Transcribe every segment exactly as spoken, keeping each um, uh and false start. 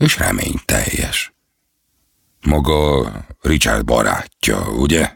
és reményteljes. Maga Richard barátja, ugye?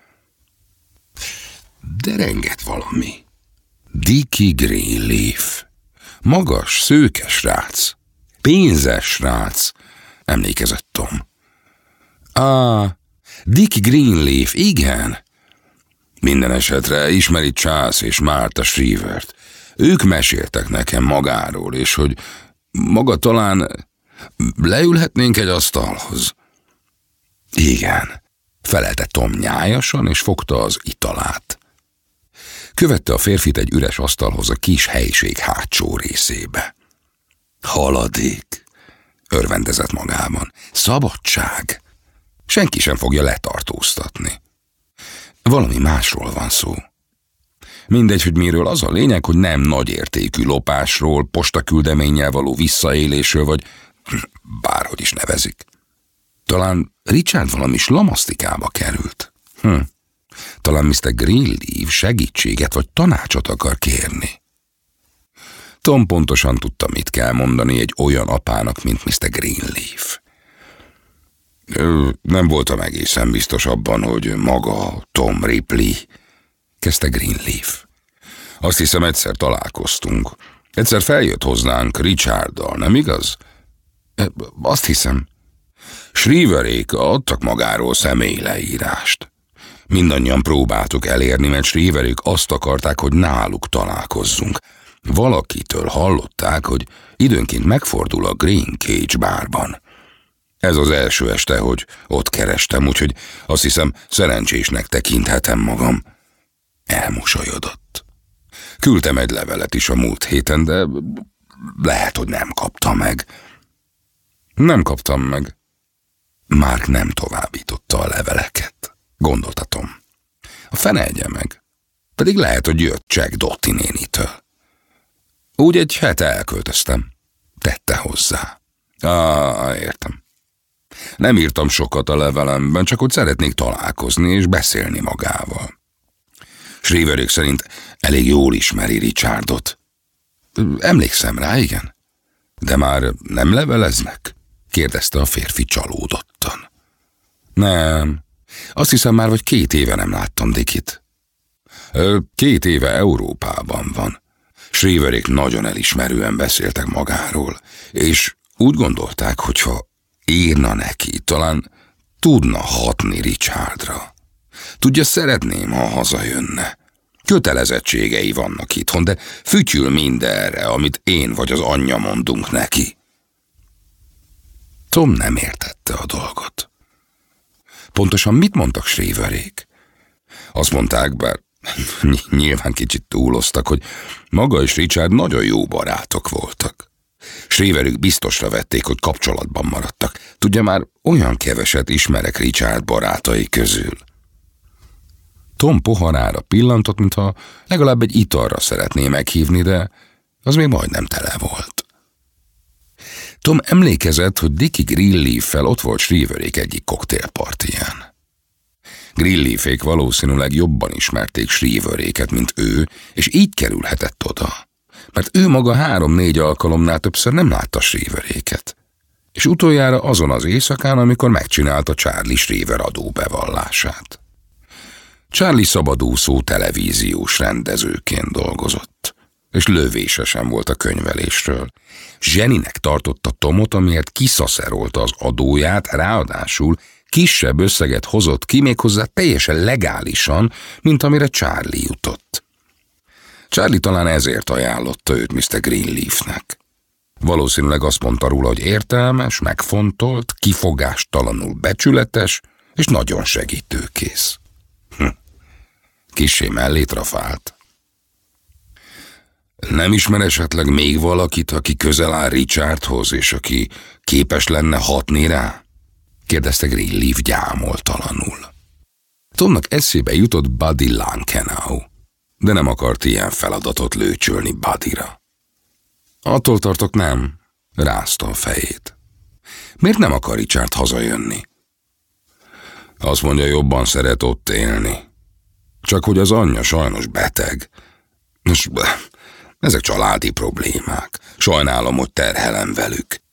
Derengett valami. Dickie Greenleaf. Magas, szőke srác. Pénzes srác, emlékezett Tom. Á, Dickie Greenleaf, igen. Minden esetre ismeri Charles és Martha Shrevert. Ők meséltek nekem magáról, és hogy maga talán leülhetnénk egy asztalhoz. Igen, felelte Tom nyájasan, és fogta az italát. Követte a férfit egy üres asztalhoz a kis helység hátsó részébe. Haladék, örvendezett magában. Szabadság. Senki sem fogja letartóztatni. Valami másról van szó. Mindegy, hogy miről, az a lényeg, hogy nem nagyértékű lopásról, postaküldeménnyel való visszaélésről, vagy bárhogy is nevezik. Talán Richard valami slamasztikába került. Hm. Talán miszter Greenleaf segítséget vagy tanácsot akar kérni. Tom pontosan tudta, mit kell mondani egy olyan apának, mint miszter Greenleaf. Nem voltam egészen biztos abban, hogy maga Tom Ripley, kezdte Greenleaf. Azt hiszem, egyszer találkoztunk. Egyszer feljött hozzánk Richarddal, nem igaz? Azt hiszem. Shriverék adtak magáról személyleírást. Mindannyian próbáltuk elérni, mert Shriverék azt akarták, hogy náluk találkozzunk. Valakitől hallották, hogy időnként megfordul a Green Cage bárban. Ez az első este, hogy ott kerestem, úgyhogy azt hiszem, szerencsésnek tekinthetem magam. Elmosolyodott. Küldtem egy levelet is a múlt héten, de lehet, hogy nem kapta meg. Nem kaptam meg. Mark nem továbbította a leveleket, gondolta Tom. A fene egye meg. Pedig lehet, hogy jött Jack Doty nénitől. Úgy egy hete elköltöztem. Tette hozzá. Á, értem. Nem írtam sokat a levelemben, csak hogy szeretnék találkozni és beszélni magával. Shriverék szerint elég jól ismeri Richardot. Emlékszem rá, igen. De már nem leveleznek? Kérdezte a férfi csalódottan. Nem. Azt hiszem már, hogy két éve nem láttam Dickit. Két éve Európában van. Shriverék nagyon elismerően beszéltek magáról, és úgy gondolták, hogyha írna neki, talán tudna hatni Richardra. Tudja, szeretném, ha hazajönne. Kötelezettségei vannak itthon, de fütyül mindenre, amit én vagy az anyja mondunk neki. Tom nem értette a dolgot. Pontosan mit mondtak Shriverék? Azt mondták, bár nyilván kicsit túloztak, hogy maga és Richard nagyon jó barátok voltak. Shriverék biztosra vették, hogy kapcsolatban maradtak. Tudja, már olyan keveset ismerek Richard barátai közül. Tom poharára pillantott, mintha legalább egy italra szeretné meghívni, de az még majdnem tele volt. Tom emlékezett, hogy Dickie Greenleaf-fel ott volt Shriverék egyik koktélpartiján. Greenleafék valószínűleg jobban ismerték Shriveréket, mint ő, és így kerülhetett oda, mert ő maga három-négy alkalomnál többször nem látta Shriveréket, és utoljára azon az éjszakán, amikor megcsinálta Charlie Shriver adóbevallását. Charlie szabadúszó televíziós rendezőként dolgozott, és lövése sem volt a könyvelésről. Zseninek tartotta Tomot, amiért kiszaszerolta az adóját, ráadásul kisebb összeget hozott ki, méghozzá teljesen legálisan, mint amire Charlie jutott. Charlie talán ezért ajánlotta őt miszter Greenleafnek. Valószínűleg azt mondta róla, hogy értelmes, megfontolt, kifogástalanul becsületes, és nagyon segítőkész. Hm. Kissé mellé trafált. Nem ismer esetleg még valakit, aki közel áll Richardhoz, és aki képes lenne hatni rá? Kérdezte Greenleaf gyámoltalanul. Tomnak eszébe jutott Buddy Lankenau, de nem akart ilyen feladatot lőcsölni Buddyra. Attól tartok, nem, rázta a fejét. Miért nem akar Richard hazajönni? Azt mondja, jobban szeret ott élni. Csak hogy az anyja sajnos beteg. Nos, ezek családi problémák. Sajnálom, hogy terhelem velük.